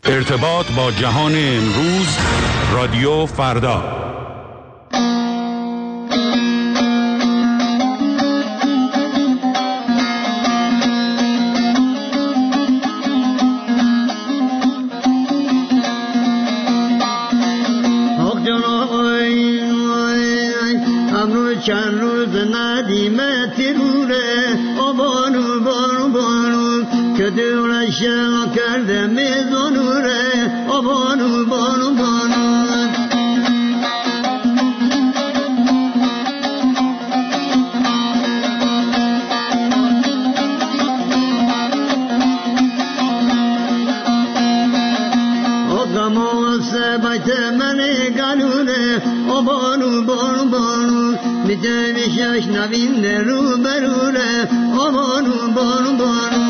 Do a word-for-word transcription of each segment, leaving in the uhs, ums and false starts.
ارتباط با جهان امروز، رادیو فردا. چند روز ندیمه تیروره آبانو بانو بانو که دورش کرده میزانوره آبانو بانو بانو آقا سبت من گلوره آبانو بانو بانو میتونیشش نوین رو بروره آبانو بانو بانو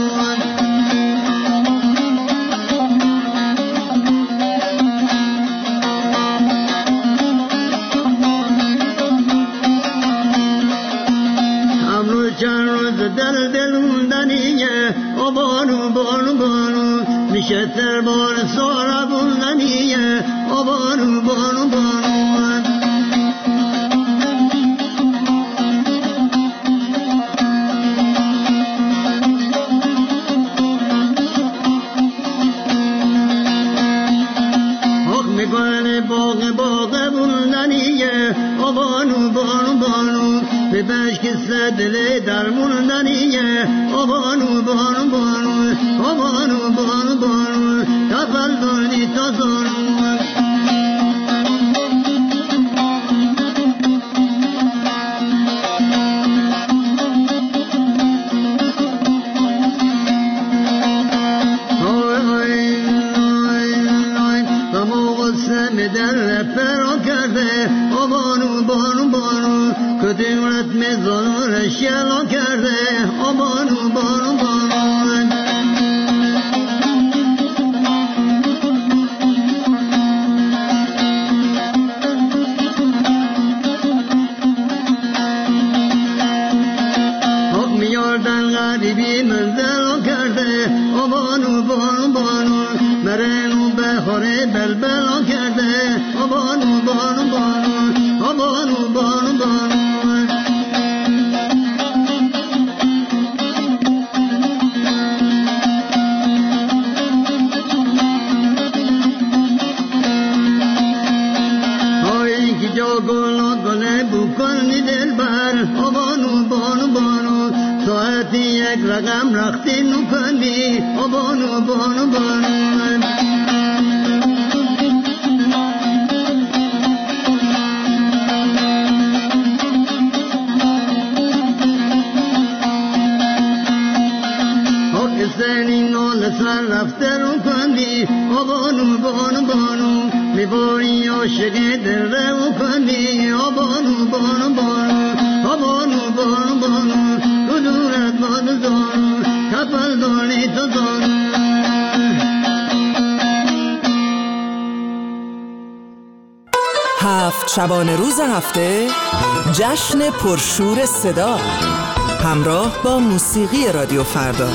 امروز چند روز دل دل موندنیه آبانو بانو بانو میشه تر بار سارا بوندنیه آبانو بانو بانو باغ باغ بوندنیه آبانو بانو بانو به بشک صدل در موندنیه آبانو بانو بانو آبانو بانو بانو کفل دانی تا زانو در فرا کرده آبانو بانو بانو کدورت میزان شلا کرده آبانو بانو بانو حق میاردن غریبی منزل کرده آبانو بانو بانو مرنو بخوره بلبلا کرده آبانو بانو بانو آبانو بانو بانو های که جا گلا گله بکنی دل بر آبانو بانو بانو ساعتی یک رقم رختی نکنی آبانو بانو بانو سر رفته رو کندی آبانو بانو بانو میباری عاشق دل رو کندی آبانو بانو بانو آبانو بانو بانو کدورت بانو زانو کفل دانی تو زانو هفت شبانه روز هفته جشن پرشور صدا همراه با موسیقی رادیو فردا.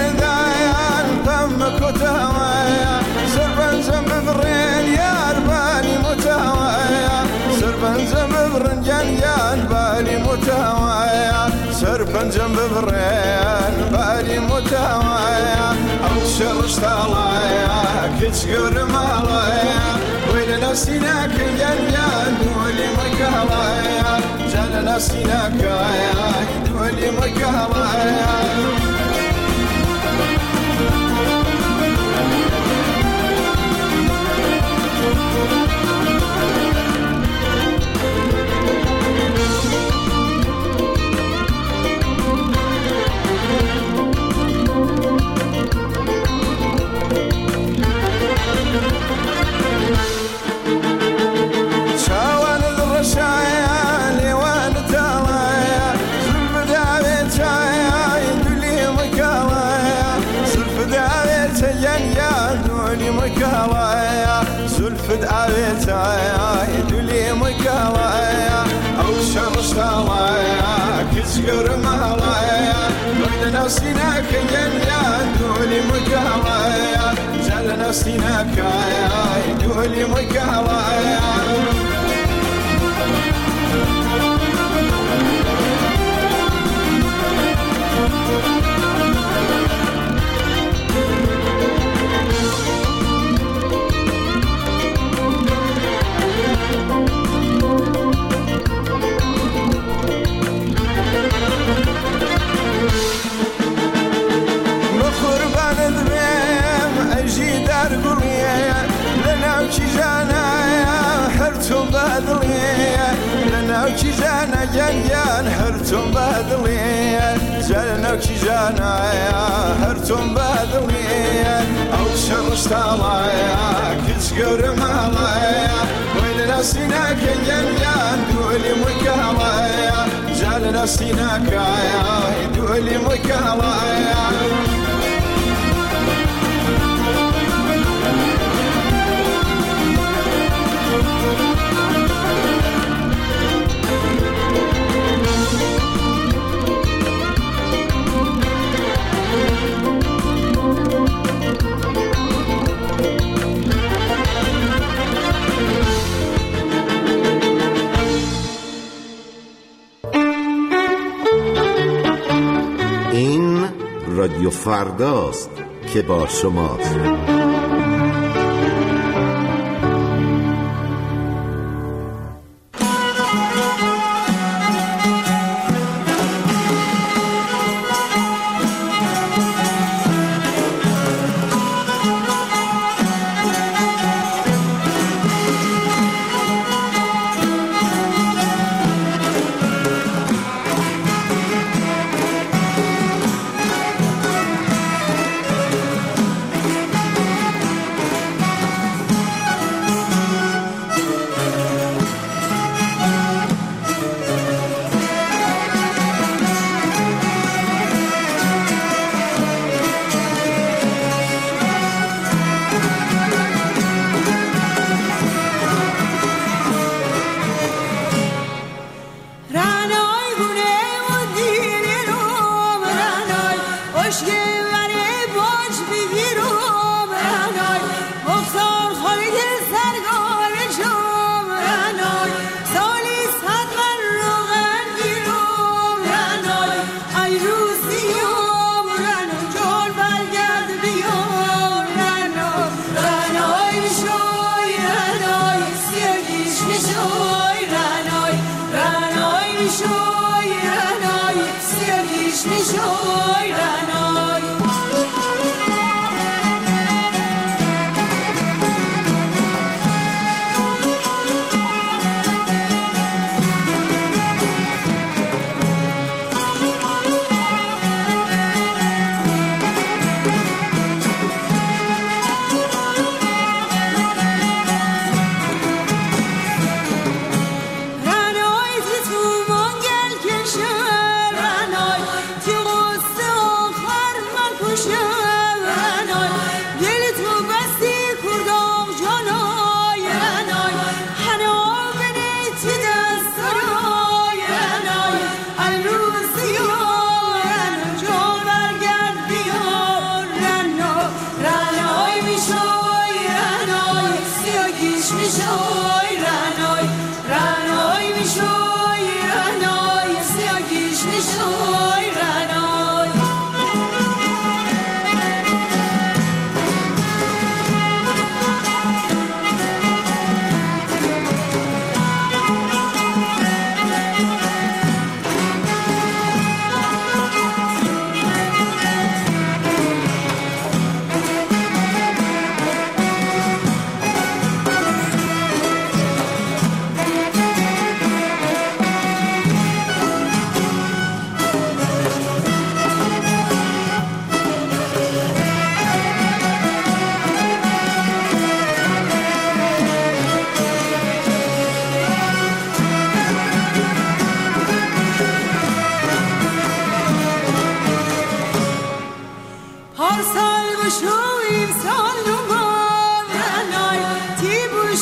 سربنزم ببرين يا ربا مشتاڵایە کچ گەورەماڵایە وەی لە نەسینەکە گەریان دووەلی مەکاڵایە جا لە نەسینەکایە دووەلی مەکاڵایە زلفت ئاوێتایە دوولێ مەکاڵایە ئەو شەڕشتاڵایە کچ گەورەماڵایە وەی لە ناوسینەکە گەریان دووەلی مەکاڵایە جا لە ناوسینەکایە دووەلی مەکاڵایە ناوکی ژانە گەریان هەر تۆم بەدڵێ جا لە ناوکی ژانایە هەر تۆم بەدڵێ ئەو شەڕشتاڵایە کچ گەورەماڵایە وەی لە ناوسینەکە گەریان دووەلی مەکاڵایە جا لە ناوسینەکایە دووەلی مەکاڵایە این رادیو فرداست که با شماست.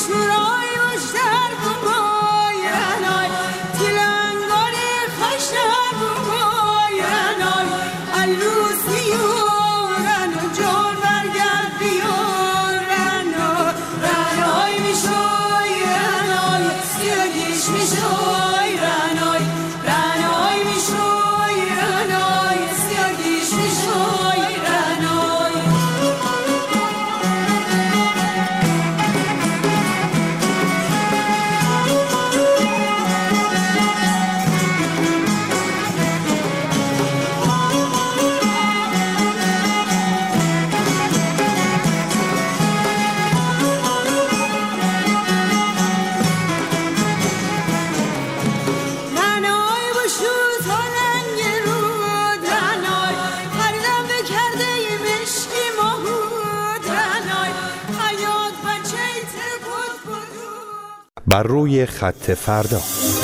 بر روی خط فردا.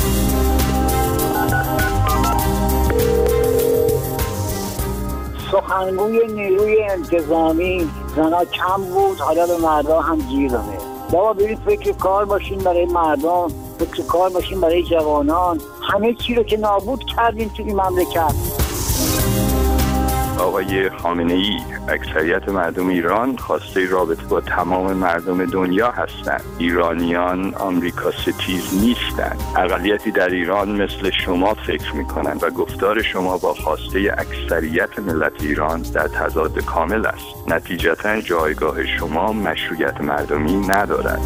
سخنگوی نیروی انتظامی زنا کم بود، حالا به مردا هم گیر داده. بابا برید فکر کار باشین برای مردم، فکر کار باشین برای جوانان. همه چی رو که نابود کردین توی مملکت. آقای خامنه‌ای، اکثریت مردم ایران خواسته رابطه با تمام مردم دنیا هستند. ایرانیان آمریکا ستیز نیستند. اقلیتی در ایران مثل شما فکر می‌کنند و گفتار شما با خواسته اکثریت ملت ایران در تضاد کامل است. نتیجتاً جایگاه شما مشروعیت مردمی ندارد.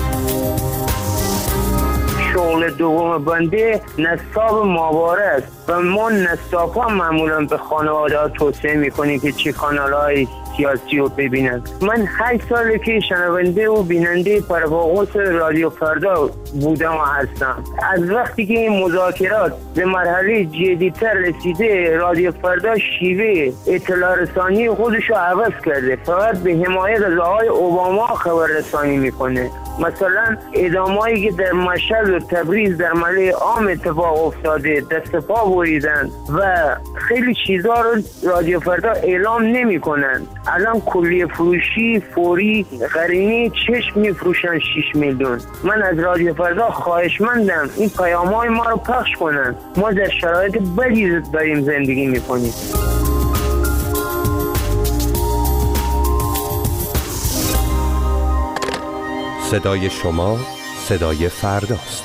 شغل دوم بنده نصاب ماهواره است و ما نصاب ها معمولا به خانواده ها توصیه میکنیم که چی کانال های سیاسی رو ببینند. من هشت ساله که شنونده و بیننده پرواقص رادیو فردا بودم و هستم. از وقتی که این مذاکرات به مرحله جدی‌تر رسیده، رادیو فردا شیوه اطلاع رسانی خودش رو عوض کرده. فقط به حمایت از آقای اوباما خبر رسانی میکنه. مثلا ادامه‌ای که در مشهد و تبریز در ملأ عام اتفاق افتاده، دست پا بریدن و خیلی چیزا رو رادیو فردا اعلام نمی‌کنن. الان کلیه فروشی فوری قرینه چشم می‌فروشن شش میلیون. من از رادیو فردا خواهشمندم این پیام‌های ما رو پخش کنن. ما در شرایط بدی داریم زندگی می‌کنیم. صدای شما صدای فرداست.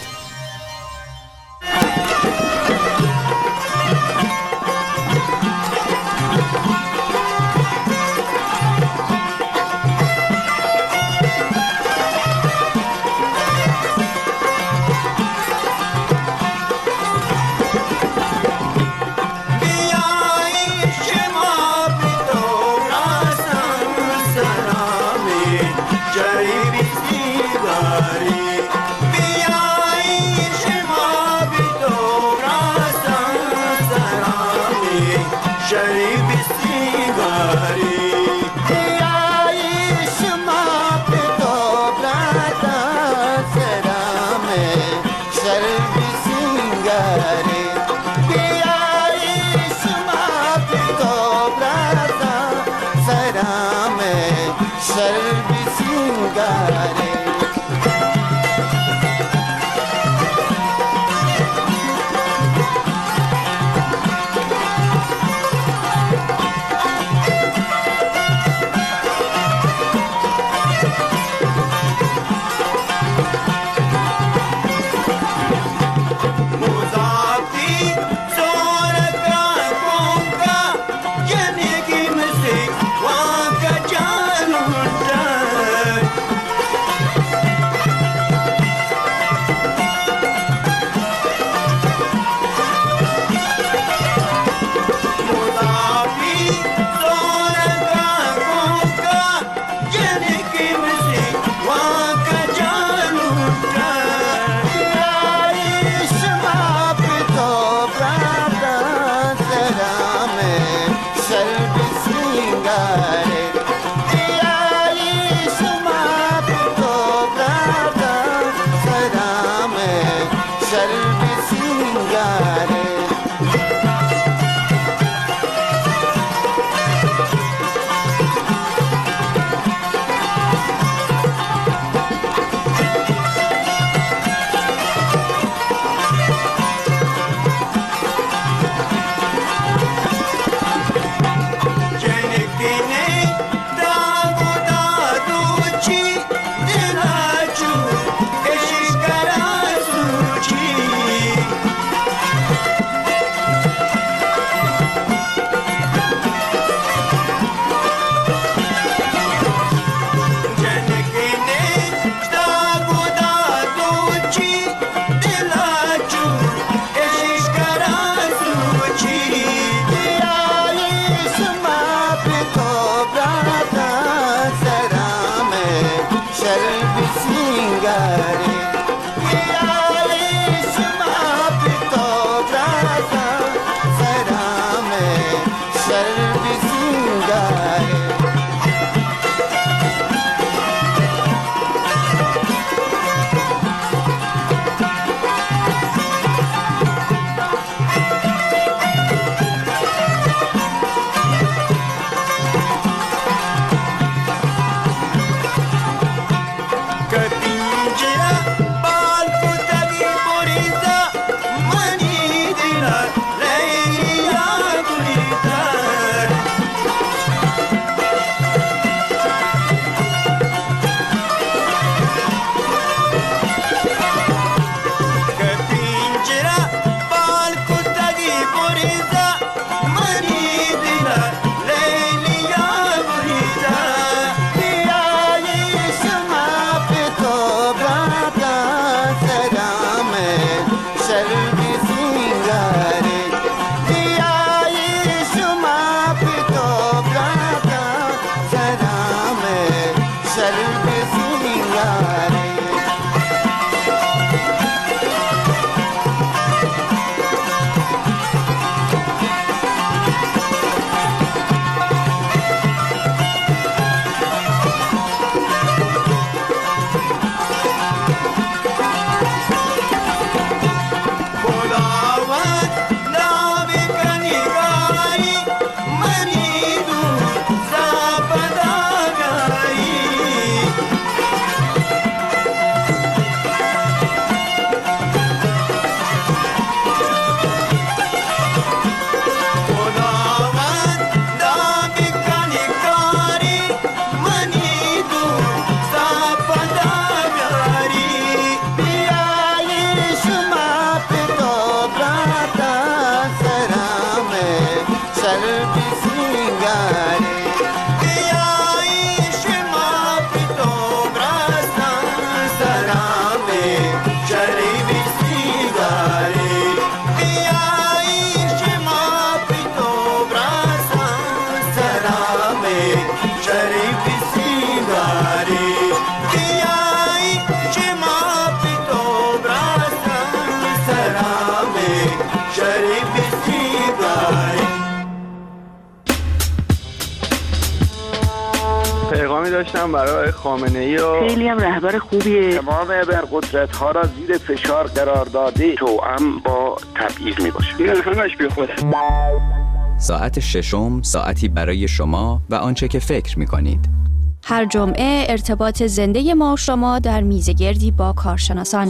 پیغامی داشتم برای خامنه‌ای و خیلی هم رهبر خوبیه. تمام ابرقدرت‌ها را زیر فشار قرار داده، توأم با تبعیض میباشه. این همش بیخوده. ساعت ششم، ساعتی برای شما و آنچه که فکر می‌کنید. هر جمعه ارتباط زنده ما و شما در میزگردی با کارشناسان.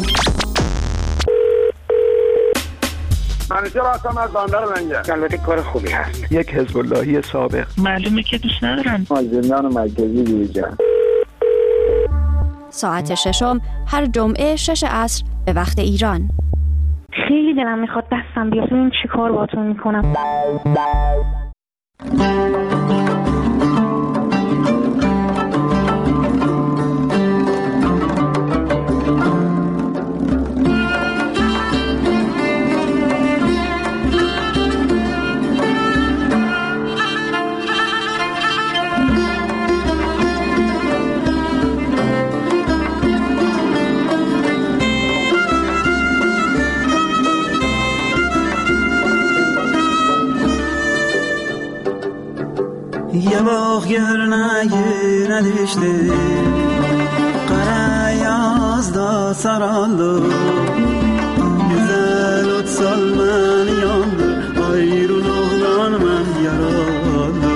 منیجر هستم از بندر لنگر. البته کار خوبی هست. یک حزب اللهی سابق. معلومه که دوست ندارن. از زندان مرکزی دیجان. ساعت ششم هر جمعه شش عصر به وقت ایران. خیلی دلم میخواد دستم بیاد ببینم چی کار باهاتون میکنم. یه باغ گرنگی نداشته قره یازده سرالو güzel salman yandı ayrılıktan ben yaralı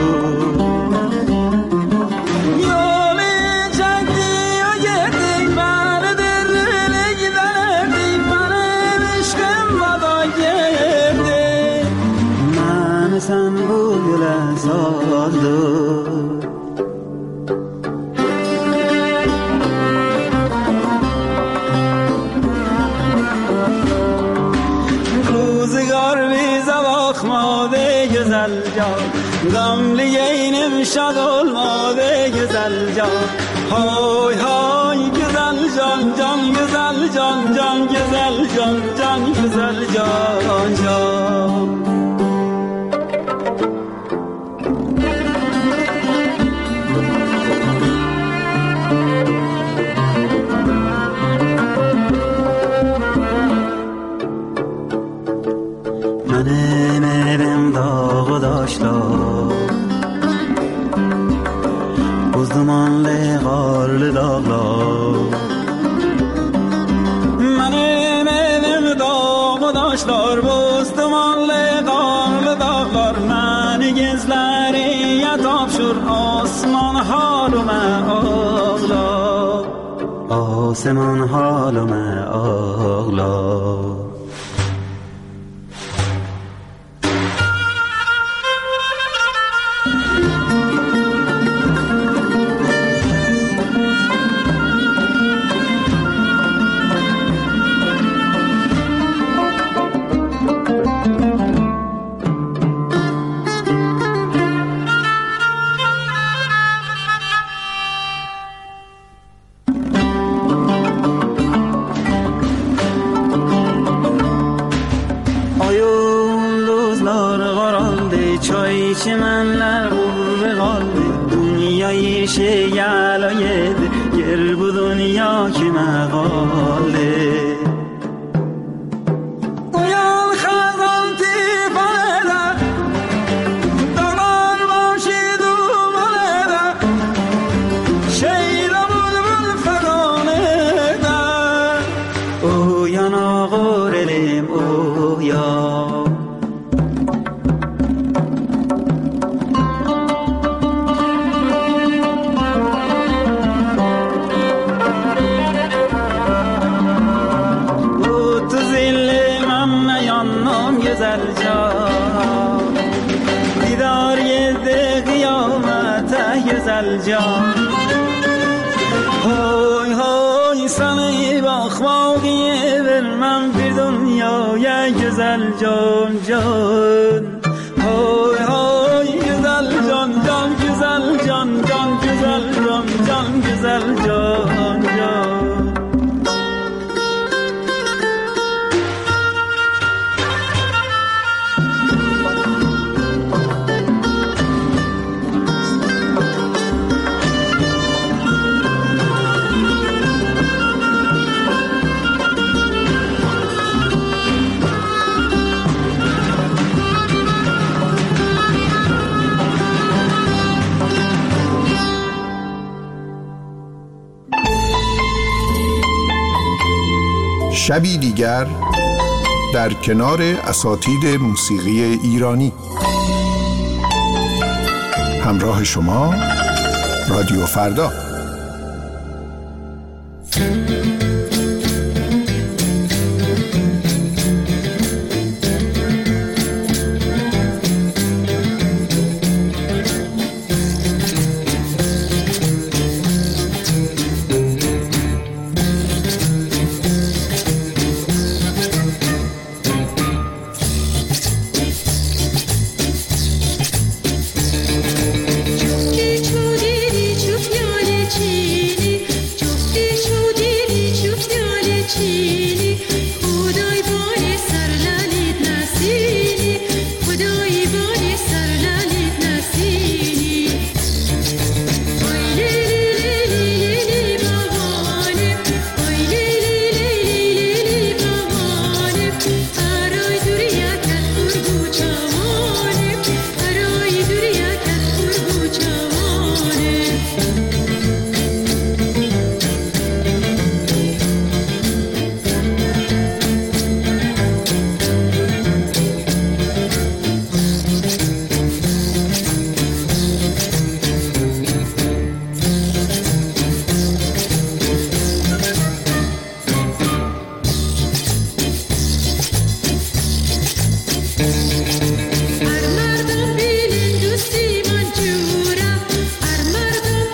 yolu çekti o gitti beni derine giderdi benim aşkım vada girdi beni sen bu güle saldı güzel can gamliyeynim şad olmadı güzel can hay hay güzel can can güzel can can güzel can can güzel can can Uzmanlı karlı dağlar Benim elim dağ daşlar Uzmanlı karlı dağlar Beni gizleriye tapşır Osman halıme ağlar Osman halıme ağlar çimenler vurdu kaldı dünyayı şey yalaydı yer bu dünya kime kaldı uyan kazan tipanede dağlar başı dumanede şeyle bulbul feganede uyan ağır elim uyan güzel can Didar yedi kıyamete güzel can Hoy hoy seni bakmak iyi vermem bir dünyaya güzel can can Hoy hoy güzel can can güzel can can güzel can can güzel can can شبی دیگر در کنار اساتید موسیقی ایرانی. همراه شما رادیو فردا.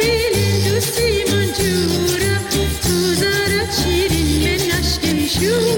You